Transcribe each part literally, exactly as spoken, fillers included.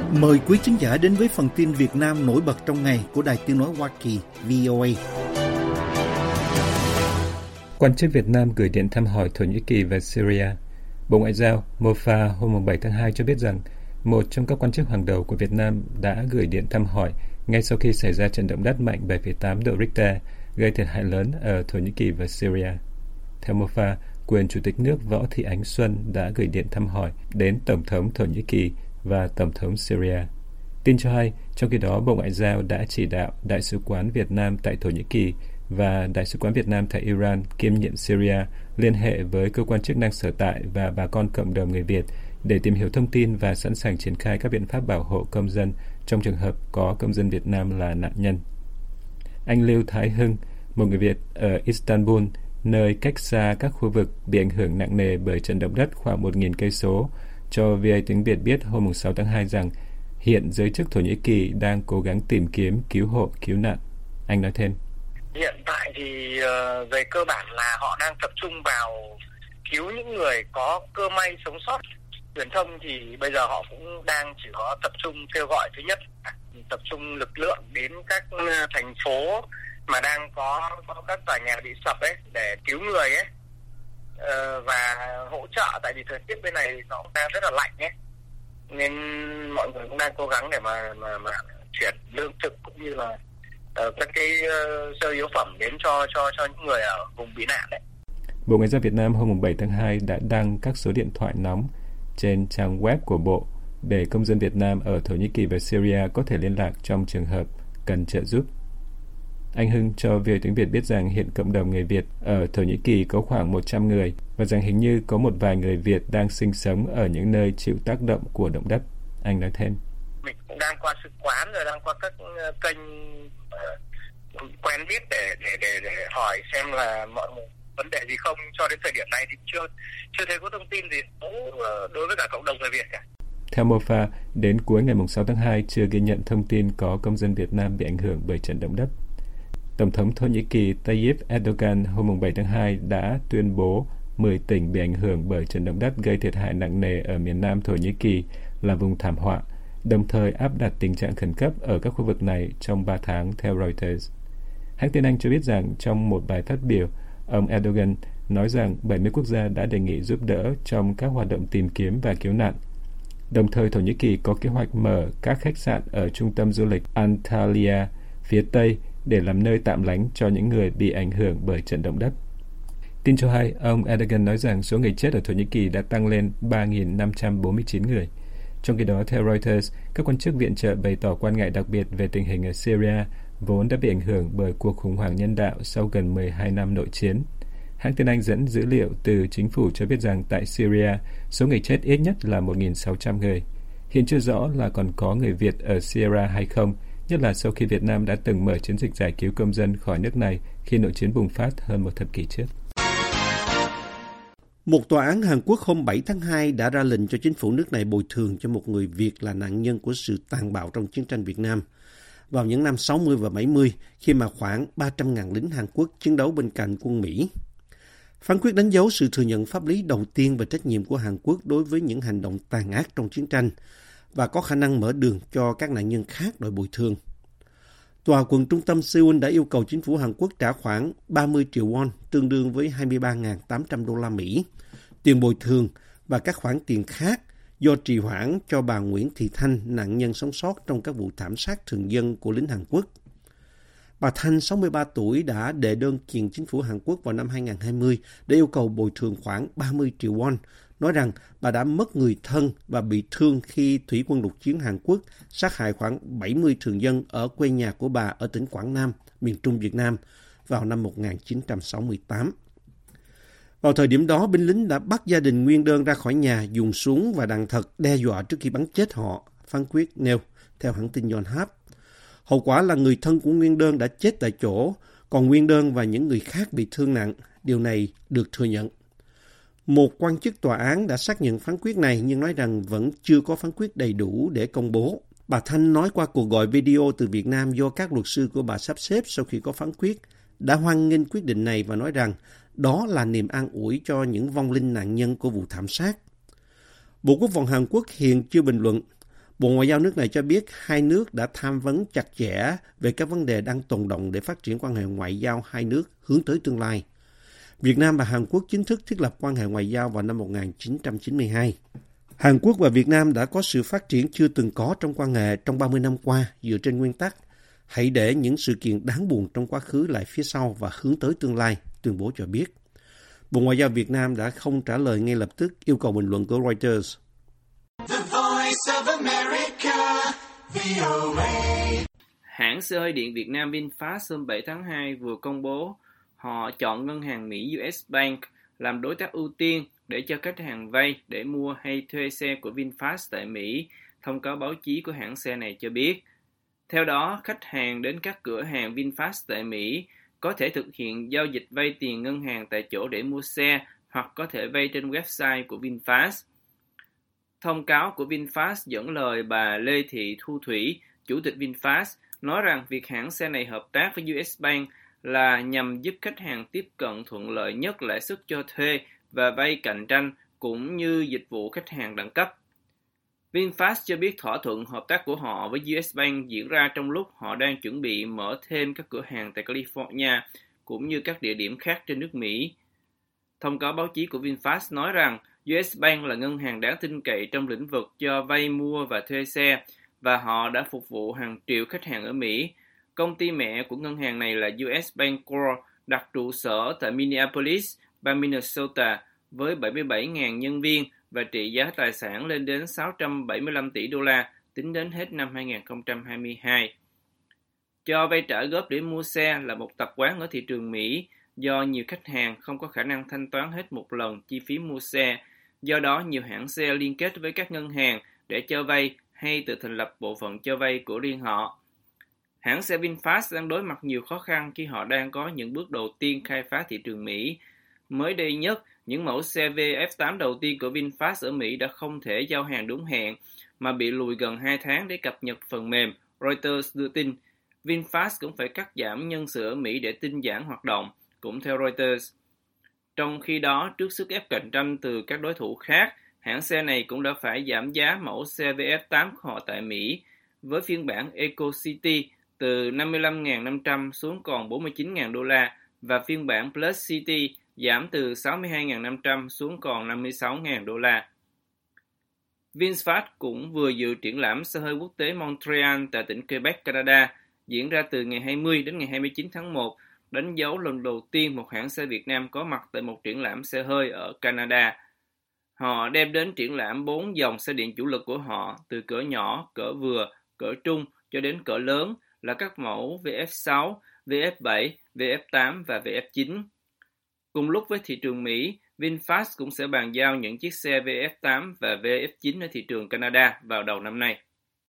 Mời quý khán giả đến với phần tin Việt Nam nổi bật trong ngày của Đài Tiếng nói Hoa Kỳ vê o a. Quan chức Việt Nam gửi điện thăm hỏi Thổ Nhĩ Kỳ và Syria. Bộ Ngoại giao Mofa hôm bảy tháng hai cho biết rằng một trong các quan chức hàng đầu của Việt Nam đã gửi điện thăm hỏi ngay sau khi xảy ra trận động đất mạnh bảy phẩy tám độ Richter gây thiệt hại lớn ở Thổ Nhĩ Kỳ và Syria. Theo Mofa, quyền Chủ tịch nước Võ Thị Ánh Xuân đã gửi điện thăm hỏi đến Tổng thống Thổ Nhĩ Kỳ và Tổng thống Syria. Tin cho hay, trong khi đó Bộ Ngoại giao đã chỉ đạo Đại sứ quán Việt Nam tại Thổ Nhĩ Kỳ và Đại sứ quán Việt Nam tại Iran kiêm nhiệm Syria liên hệ với cơ quan chức năng sở tại và bà con cộng đồng người Việt để tìm hiểu thông tin và sẵn sàng triển khai các biện pháp bảo hộ công dân trong trường hợp có công dân Việt Nam là nạn nhân. Anh Lưu Thái Hưng, một người Việt ở Istanbul, nơi cách xa các khu vực bị ảnh hưởng nặng nề bởi trận động đất khoảng một nghìn cây số, cho vê o a tiếng Việt biết hôm sáu tháng hai rằng hiện giới chức Thổ Nhĩ Kỳ đang cố gắng tìm kiếm, cứu hộ, cứu nạn. Anh nói thêm. Hiện tại thì uh, về cơ bản là họ đang tập trung vào cứu những người có cơ may sống sót. Truyền thông thì bây giờ họ cũng đang chỉ có tập trung kêu gọi, thứ nhất tập trung lực lượng đến các thành phố mà đang có, có các tòa nhà bị sập ấy để cứu người ấy, uh, và hỗ trợ, tại vì thời tiết bên này nó cũng đang rất là lạnh ấy, nên mọi người cũng đang cố gắng để mà mà, mà chuyển lương thực cũng như là uh, các cái uh, sơ yếu phẩm đến cho cho cho những người ở vùng bị nạn đấy. Bộ Ngoại giao Việt Nam hôm bảy tháng hai đã đăng các số điện thoại nóng trên trang web của Bộ để công dân Việt Nam ở Thổ Nhĩ Kỳ và Syria có thể liên lạc trong trường hợp cần trợ giúp. Anh Hưng cho vê o a tiếng Việt biết rằng hiện cộng đồng người Việt ở Thổ Nhĩ Kỳ có khoảng một trăm người và rằng hình như có một vài người Việt đang sinh sống ở những nơi chịu tác động của động đất. Anh nói thêm. Mình cũng đang qua sứ quán rồi đang qua các kênh uh, quen biết để, để để để hỏi xem là mọi vấn đề gì không. Cho đến thời điểm này thì chưa chưa thấy có thông tin gì đối với cả cộng đồng người Việt cả. Theo Mofa, đến cuối ngày sáu tháng hai chưa ghi nhận thông tin có công dân Việt Nam bị ảnh hưởng bởi trận động đất. Tổng thống Thổ Nhĩ Kỳ Tayyip Erdogan hôm bảy tháng hai đã tuyên bố mười tỉnh bị ảnh hưởng bởi trận động đất gây thiệt hại nặng nề ở miền nam Thổ Nhĩ Kỳ là vùng thảm họa, đồng thời áp đặt tình trạng khẩn cấp ở các khu vực này trong ba tháng theo Reuters. Hãng tin Anh cho biết rằng trong một bài phát biểu, ông Erdogan nói rằng bảy mươi quốc gia đã đề nghị giúp đỡ trong các hoạt động tìm kiếm và cứu nạn. Đồng thời Thổ Nhĩ Kỳ có kế hoạch mở các khách sạn ở trung tâm du lịch Antalya phía Tây để làm nơi tạm lánh cho những người bị ảnh hưởng bởi trận động đất. Tin cho hay, ông Erdogan nói rằng số người chết ở Thổ Nhĩ Kỳ đã tăng lên ba nghìn năm trăm bốn mươi chín người. Trong khi đó, theo Reuters, các quan chức viện trợ bày tỏ quan ngại đặc biệt về tình hình ở Syria, vốn đã bị ảnh hưởng bởi cuộc khủng hoảng nhân đạo sau gần mười hai năm nội chiến. Hãng tin Anh dẫn dữ liệu từ chính phủ cho biết rằng tại Syria, số người chết ít nhất là một nghìn sáu trăm người. Hiện chưa rõ là còn có người Việt ở Syria hay không, nhất là sau khi Việt Nam đã từng mở chiến dịch giải cứu công dân khỏi nước này khi nội chiến bùng phát hơn một thập kỷ trước. Một tòa án Hàn Quốc hôm bảy tháng hai đã ra lệnh cho chính phủ nước này bồi thường cho một người Việt là nạn nhân của sự tàn bạo trong chiến tranh Việt Nam vào những năm sáu mươi và bảy mươi, khi mà khoảng ba trăm nghìn lính Hàn Quốc chiến đấu bên cạnh quân Mỹ. Phán quyết đánh dấu sự thừa nhận pháp lý đầu tiên về trách nhiệm của Hàn Quốc đối với những hành động tàn ác trong chiến tranh và có khả năng mở đường cho các nạn nhân khác đòi bồi thường. Tòa quận trung tâm Seoul đã yêu cầu chính phủ Hàn Quốc trả khoảng ba mươi triệu won, tương đương với hai mươi ba nghìn tám trăm đô la Mỹ, tiền bồi thường và các khoản tiền khác do trì hoãn cho bà Nguyễn Thị Thanh, nạn nhân sống sót trong các vụ thảm sát thường dân của lính Hàn Quốc. Bà Thanh, sáu mươi ba tuổi, đã đệ đơn kiện chính phủ Hàn Quốc vào năm hai nghìn không trăm hai mươi để yêu cầu bồi thường khoảng ba mươi triệu won, nói rằng bà đã mất người thân và bị thương khi thủy quân lục chiến Hàn Quốc sát hại khoảng bảy mươi thường dân ở quê nhà của bà ở tỉnh Quảng Nam, miền Trung Việt Nam vào năm một nghìn chín trăm sáu mươi tám. Vào thời điểm đó, binh lính đã bắt gia đình nguyên đơn ra khỏi nhà, dùng súng và đạn thật đe dọa trước khi bắn chết họ, phán quyết nêu, theo hãng tin Yonhap. Hậu quả là người thân của nguyên đơn đã chết tại chỗ, còn nguyên đơn và những người khác bị thương nặng. Điều này được thừa nhận. Một quan chức tòa án đã xác nhận phán quyết này nhưng nói rằng vẫn chưa có phán quyết đầy đủ để công bố. Bà Thanh nói qua cuộc gọi video từ Việt Nam do các luật sư của bà sắp xếp sau khi có phán quyết, đã hoan nghênh quyết định này và nói rằng đó là niềm an ủi cho những vong linh nạn nhân của vụ thảm sát. Bộ Quốc phòng Hàn Quốc hiện chưa bình luận. Bộ Ngoại giao nước này cho biết hai nước đã tham vấn chặt chẽ về các vấn đề đang tồn đọng để phát triển quan hệ ngoại giao hai nước hướng tới tương lai. Việt Nam và Hàn Quốc chính thức thiết lập quan hệ ngoại giao vào năm một nghìn chín trăm chín mươi hai. Hàn Quốc và Việt Nam đã có sự phát triển chưa từng có trong quan hệ trong ba mươi năm qua dựa trên nguyên tắc hãy để những sự kiện đáng buồn trong quá khứ lại phía sau và hướng tới tương lai, tuyên bố cho biết. Bộ Ngoại giao Việt Nam đã không trả lời ngay lập tức yêu cầu bình luận của Reuters. The Voice of America, vê o a. Hãng xe hơi điện Việt Nam VinFast hôm bảy tháng hai vừa công bố họ chọn ngân hàng Mỹ u ét Bank làm đối tác ưu tiên để cho khách hàng vay để mua hay thuê xe của VinFast tại Mỹ, thông cáo báo chí của hãng xe này cho biết. Theo đó, khách hàng đến các cửa hàng VinFast tại Mỹ có thể thực hiện giao dịch vay tiền ngân hàng tại chỗ để mua xe hoặc có thể vay trên website của VinFast. Thông cáo của VinFast dẫn lời bà Lê Thị Thu Thủy, Chủ tịch VinFast, nói rằng việc hãng xe này hợp tác với u ét Bank là nhằm giúp khách hàng tiếp cận thuận lợi nhất lãi suất cho thuê và vay cạnh tranh cũng như dịch vụ khách hàng đẳng cấp. VinFast cho biết thỏa thuận hợp tác của họ với u ét Bank diễn ra trong lúc họ đang chuẩn bị mở thêm các cửa hàng tại California cũng như các địa điểm khác trên nước Mỹ. Thông cáo báo chí của VinFast nói rằng u ét Bank là ngân hàng đáng tin cậy trong lĩnh vực cho vay mua và thuê xe và họ đã phục vụ hàng triệu khách hàng ở Mỹ. Công ty mẹ của ngân hàng này là u ét Bancorp đặt trụ sở tại Minneapolis, bang Minnesota với bảy mươi bảy nghìn nhân viên và trị giá tài sản lên đến sáu trăm bảy mươi lăm tỷ đô la tính đến hết năm hai nghìn không trăm hai mươi hai. Cho vay trả góp để mua xe là một tập quán ở thị trường Mỹ do nhiều khách hàng không có khả năng thanh toán hết một lần chi phí mua xe. Do đó, nhiều hãng xe liên kết với các ngân hàng để cho vay hay tự thành lập bộ phận cho vay của riêng họ. Hãng xe VinFast đang đối mặt nhiều khó khăn khi họ đang có những bước đầu tiên khai phá thị trường Mỹ. Mới đây nhất, những mẫu xe vê ép tám đầu tiên của VinFast ở Mỹ đã không thể giao hàng đúng hẹn mà bị lùi gần hai tháng để cập nhật phần mềm, Reuters đưa tin. VinFast cũng phải cắt giảm nhân sự ở Mỹ để tinh giản hoạt động, cũng theo Reuters. Trong khi đó, trước sức ép cạnh tranh từ các đối thủ khác, hãng xe này cũng đã phải giảm giá mẫu xe vê ép tám của họ tại Mỹ, với phiên bản EcoCity từ năm mươi lăm nghìn năm trăm xuống còn bốn mươi chín nghìn đô la và phiên bản Plus City giảm từ sáu mươi hai nghìn năm trăm xuống còn năm mươi sáu nghìn đô la. VinFast cũng vừa dự triển lãm xe hơi quốc tế Montreal tại tỉnh Quebec, Canada, diễn ra từ ngày hai mươi đến ngày hai mươi chín tháng một, đánh dấu lần đầu tiên một hãng xe Việt Nam có mặt tại một triển lãm xe hơi ở Canada. Họ đem đến triển lãm bốn dòng xe điện chủ lực của họ, từ cỡ nhỏ, cỡ vừa, cỡ trung cho đến cỡ lớn là các mẫu vê ép sáu, vê ép bảy, vê ép tám và vê ép chín. Cùng lúc với thị trường Mỹ, VinFast cũng sẽ bàn giao những chiếc xe vê ép tám và vê ép chín ở thị trường Canada vào đầu năm nay.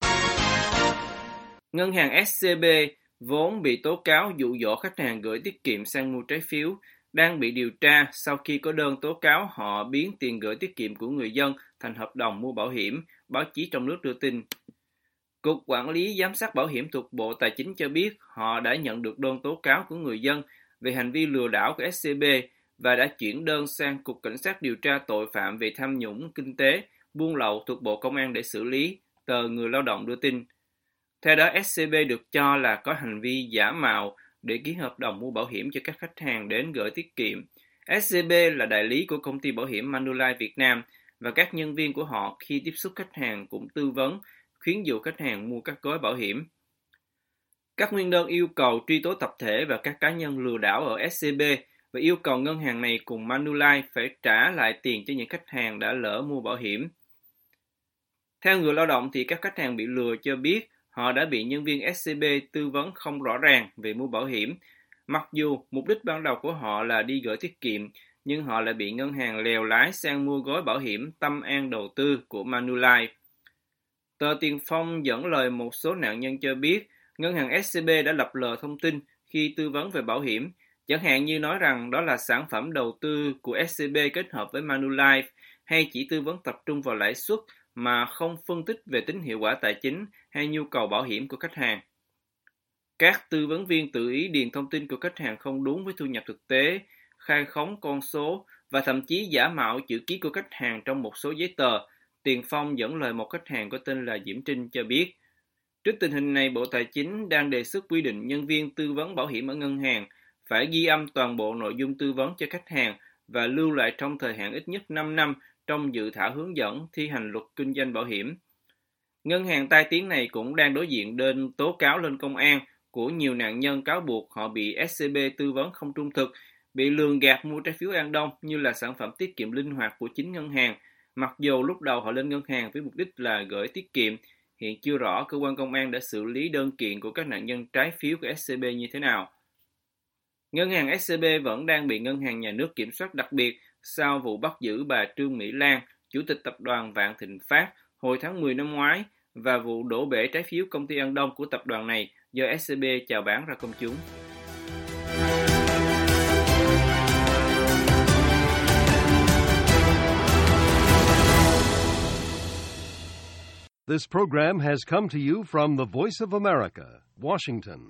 Ngân hàng ét xê bê vốn bị tố cáo dụ dỗ khách hàng gửi tiết kiệm sang mua trái phiếu, đang bị điều tra sau khi có đơn tố cáo họ biến tiền gửi tiết kiệm của người dân thành hợp đồng mua bảo hiểm, báo chí trong nước đưa tin. Cục Quản lý Giám sát Bảo hiểm thuộc Bộ Tài chính cho biết họ đã nhận được đơn tố cáo của người dân về hành vi lừa đảo của ét xê bê và đã chuyển đơn sang Cục Cảnh sát điều tra tội phạm về tham nhũng kinh tế, buôn lậu thuộc Bộ Công an để xử lý, tờ Người Lao động đưa tin. Theo đó, ét xê bê được cho là có hành vi giả mạo để ký hợp đồng mua bảo hiểm cho các khách hàng đến gửi tiết kiệm. ét xê bê là đại lý của công ty bảo hiểm Manulife Việt Nam và các nhân viên của họ khi tiếp xúc khách hàng cũng tư vấn, khuyến dụ khách hàng mua các gói bảo hiểm. Các nguyên đơn yêu cầu truy tố tập thể và các cá nhân lừa đảo ở ét xê bê và yêu cầu ngân hàng này cùng Manulife phải trả lại tiền cho những khách hàng đã lỡ mua bảo hiểm. Theo Người Lao động thì các khách hàng bị lừa cho biết họ đã bị nhân viên ét xê bê tư vấn không rõ ràng về mua bảo hiểm. Mặc dù mục đích ban đầu của họ là đi gửi tiết kiệm, nhưng họ lại bị ngân hàng lèo lái sang mua gói bảo hiểm Tâm An Đầu tư của Manulife. Tờ Tiền Phong dẫn lời một số nạn nhân cho biết, ngân hàng ét xê bê đã lập lờ thông tin khi tư vấn về bảo hiểm, chẳng hạn như nói rằng đó là sản phẩm đầu tư của ét xê bê kết hợp với Manulife, hay chỉ tư vấn tập trung vào lãi suất mà không phân tích về tính hiệu quả tài chính hay nhu cầu bảo hiểm của khách hàng. Các tư vấn viên tự ý điền thông tin của khách hàng không đúng với thu nhập thực tế, khai khống con số và thậm chí giả mạo chữ ký của khách hàng trong một số giấy tờ, Tiền Phong dẫn lời một khách hàng có tên là Diễm Trinh cho biết. Trước tình hình này, Bộ Tài chính đang đề xuất quy định nhân viên tư vấn bảo hiểm ở ngân hàng phải ghi âm toàn bộ nội dung tư vấn cho khách hàng và lưu lại trong thời hạn ít nhất năm năm trong dự thảo hướng dẫn thi hành luật kinh doanh bảo hiểm. Ngân hàng tai tiếng này cũng đang đối diện đơn tố cáo lên công an của nhiều nạn nhân cáo buộc họ bị ét xê bê tư vấn không trung thực, bị lường gạt mua trái phiếu An Đông như là sản phẩm tiết kiệm linh hoạt của chính ngân hàng, mặc dù lúc đầu họ lên ngân hàng với mục đích là gửi tiết kiệm. Hiện chưa rõ cơ quan công an đã xử lý đơn kiện của các nạn nhân trái phiếu của ét xê bê như thế nào. Ngân hàng ét xê bê vẫn đang bị Ngân hàng Nhà nước kiểm soát đặc biệt sau vụ bắt giữ bà Trương Mỹ Lan, chủ tịch tập đoàn Vạn Thịnh Phát hồi tháng mười năm ngoái, và vụ đổ bể trái phiếu công ty An Đông của tập đoàn này do ét xê bê chào bán ra công chúng. This program has come to you from the Voice of America, Washington.